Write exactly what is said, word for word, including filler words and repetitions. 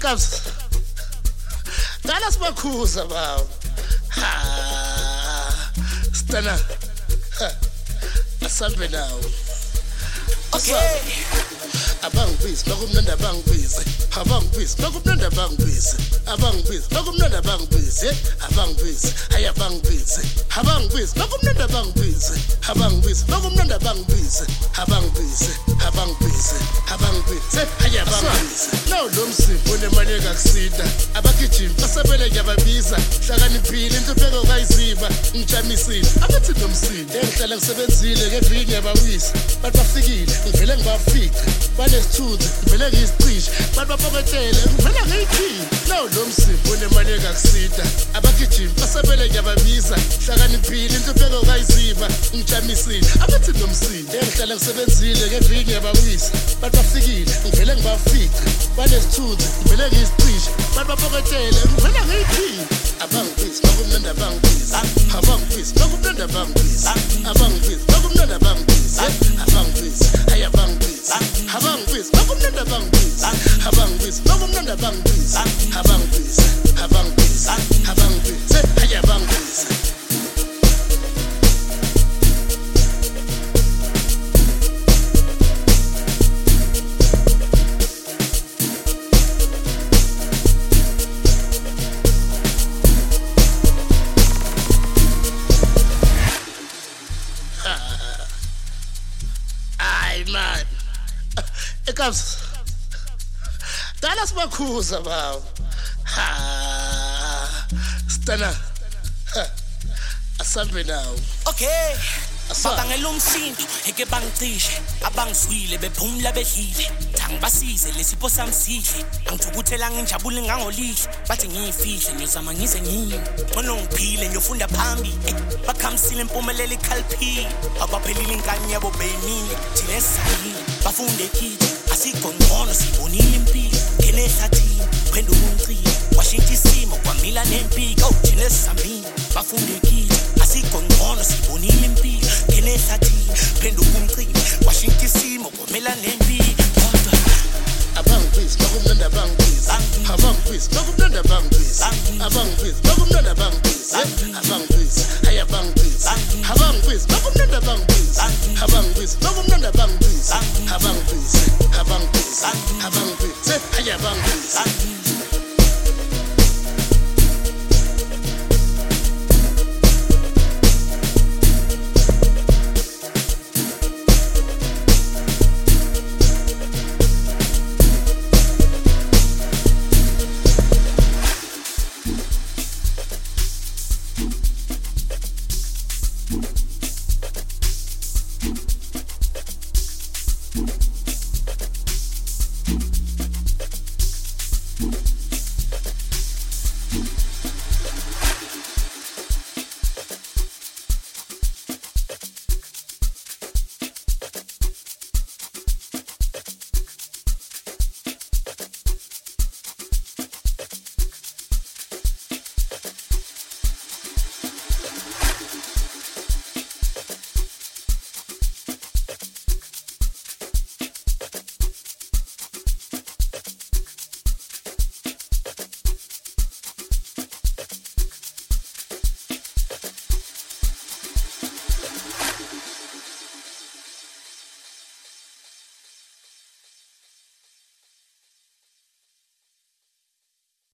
Ekazi dala sibakhuza bawo ha stana asambe nawo okay abangibisi bakumnandi abangibisi abangibisi bakumnandi abangibisi abangibisi bakumnandi abangibisi abangibisi aya abangibisi abangibisi bakumnandi abangibisi abangibisi bakumnandi abangibisi abangibisi abangibisi abangibisi aya abangibisi nawo lo msipho unemali ekakusida abagijimi basabele ngiyababiza hlakaniphile into bheka okayiziba ngijamisile abathi nomsindi engihlala ngisebenzile ngeviki ngiyabawisa bathi bafikile ngivele ngibafica banesithunzi ngivele ngiyisicishe bathi bapokotele ngivele ngiyikhiphe nawo lo msipho unemali ekakusida abagijimi basabele ngiyababiza hlakaniphile into bheka okayiziba ngijamisile abathi nomsindi engihlala ngisebenzile ngeviki ngiyabawisa bathi bafikile ngivele ngibafica banesithunzi ngivele ngiyisicishe bathi bapokotele ngivele ngiyikhiphe abangibisi bakumnandi abangibisi abangibisi bakumnandi abangibisi abangibisi bakumnandi abangibisi abangibisi aya abangibisi abangibisi bakumnandi abangibisi abangibisi bakumnandi abangibisi abangibisi abangibisi abangibisi aya abangibisi man Ekazi dala sibakhuza bawo ha stana asambe nawo okay babangela umsindo eke bangicishe abangiswile bephumla behlile ngibasize lesipho samsihle angithukuthela nginjabule ngangolihle bathi ngiyifihle ngizama ngize ngini ngono ngiphile ngiyofunda phambi bakhamsile impumelelo ikhalphi abaphelile inkani yabo beyimile thina esayile bafunde kithi asigongqono sibonile impilo ngene ehlathini phenduka umcilo washintsha isimo kwamila nempiko thina esamile bafunde kithi asigongqono sibonile impilo ngene ehlathini phenduka umcilo washintsha isimo kwamila nempiko abangibisi bakumnandi abangibisi abangibisi bakumnandi abangibisi abangibisi bakumnandi abangibisi abangibisi aya abangibisi abangibisi bakumnandi abangibisi abangibisi bakumnandi